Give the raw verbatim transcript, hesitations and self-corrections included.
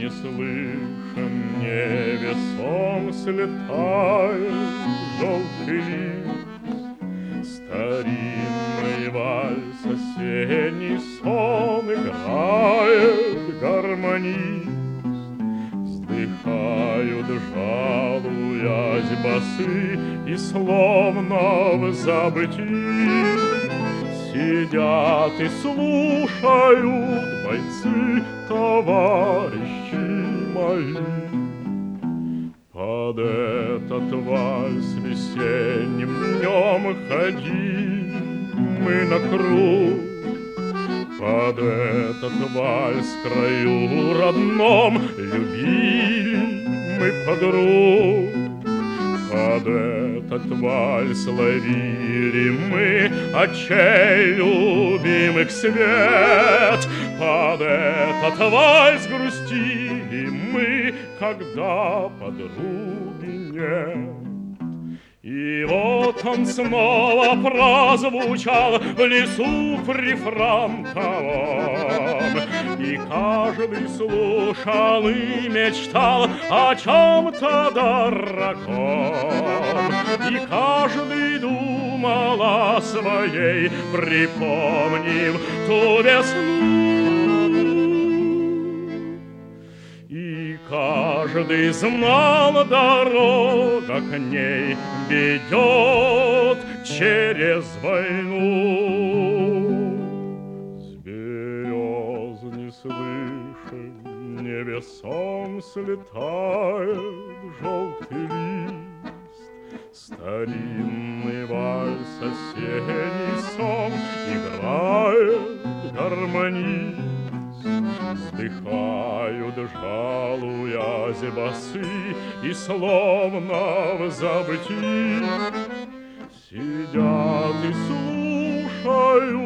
неслышен, невесом слетает желтый лист. Старинный вальс, осенний сон играет гармонист. Вздыхают, жалуясь басы, и словно в забытии сидят и слушают бойцы, товарищи мои. Под этот вальс весенним днем ходили мы на круг. Под этот вальс в краю родном любили мы подруг. Под этот вальс ловили мы очей любимых свет. Под этот вальс грустили мы, когда подруги нет. И вот он снова прозвучал в лесу прифронтовом, и каждый слушал и мечтал о чем-то дорогом, и каждый думал о своей, припомнив ту весну. И каждый знал, дорога к ней ведет через войну. С берез неслышен, невесом слетает желтый лист. Старинный вальс, осенний сон играет гармонист. Вздыхают, жалуясь басы, и словно в забытии сидят и слушают